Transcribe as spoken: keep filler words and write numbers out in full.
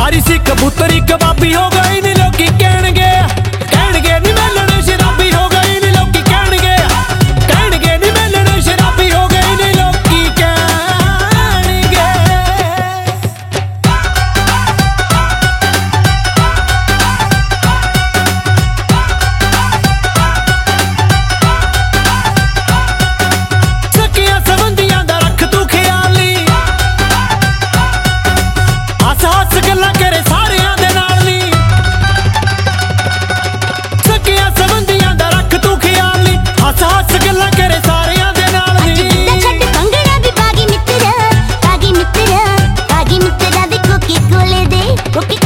ਮਾਰੀ ਸੀ ਕਬੂਤਰੀ ਕਬਾਬੀ ਹੋ ਗਈ ਨੀ ਲੋਕੀ ਕਹਿਣਗੇ ਕਹਿਣਗੇ ਨੀ ਮਿਲਣ ਸ਼ਰਾਬੀ ਹੋ ਗਈ ਨੀ ਲੋਕੀ ਕਹਿਣਗੇ ਕਹਿਣਗੇ ਨੀ ਮਿਲਣ ਸ਼ਰਾਬੀ ਹੋ ਗਈ ਨੀ ਲੋਕੀ ਕਹਿਣਗੇ। ਸਕਿਆਂ ਸੰਬੰਧੀਆਂ ਦਾ ਰੱਖ ਤੂੰ ਖਿਆਲੀ ਹੱਸ ਹੱਸ ਗੱਲਾਂ ਕਰੇ ਸਾਰਿਆਂ ਦੇ ਨਾਲ ਨੀ ਸਕਿਆਂ ਸੰਬੰਧੀਆਂ ਦਾ ਰੱਖ ਤੂੰ ਖਿਆਲੀ ਹੱਸ ਹੱਸ ਗੱਲਾਂ ਕਰੇ ਸਾਰਿਆਂ ਦੇ ਨਾਲ ਨੀ। ਛੱਡ ਭੰਗੜਾ ਵੀ ਬਾਗੀ ਮਿੱਤਰਾ ਬਾਗੀ ਮਿੱਤਰਾ ਬਾਗੀ ਮਿੱਤਰਾ ਵੀ ਕੋਕੀ ਕੋਲੇ ਦੇ ਕੋਕੀ